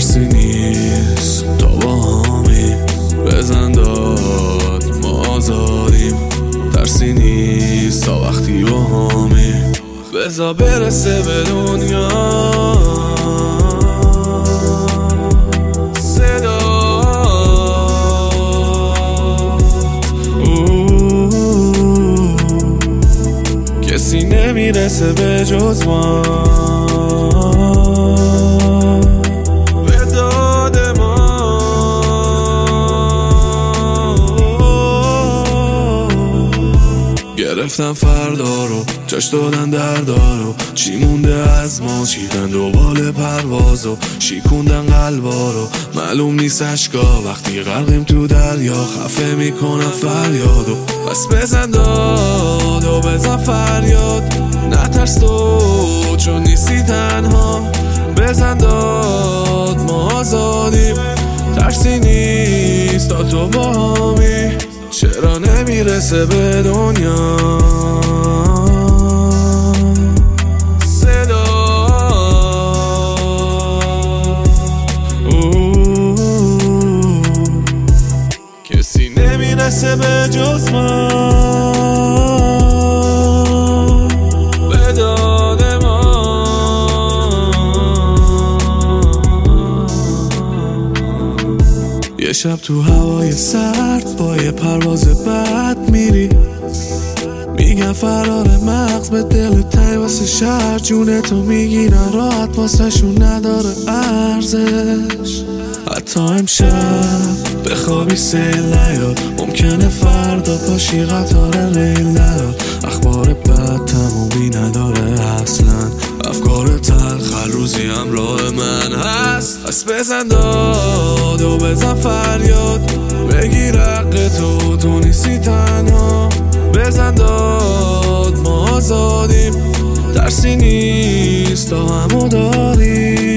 ترسی نیست تا با همی بزن داد ما آزادیم. ترسی نیست تا وقتی با همی بزا برسه به دنیا صدا. کسی نمیرسه به جز ما به داد ما. گرفتم فردا رو جاش دادن دردارو، چی مونده از ما چیدن دوبال پروازو، شیکوندن قلبا رو معلوم نیست اشکا وقتی غرقیم تو دریا. خفه میکنم فریادو بس بزن داد و بزن فریاد. نترس تو چون نیستی تنها بزن داد ما آزادیم. ترسی نیست تا تو با همی چرا نمیرسه به دنیا صدا. کسی نمیرسه به جز ما به داد ما. یه شب تو هوای سرد با یه پرواز بد میری، میگن فرار مغز به دل تای واسه شهر. جونتو میگیرن راحت واسه شون نداره ارزش. حتی امشب بخوابی سیل نیاد ممکنه فردا پاشی قطار ریل نیاد. اخبار بد تمومی نداره اصلا، افکار تلخ روزی همراه من هست. پس بزن داد و بزن فریاد بگیر حق تو نیستی تنها بزن داد ما آزادیم. ترسی نیست تا همو داریم.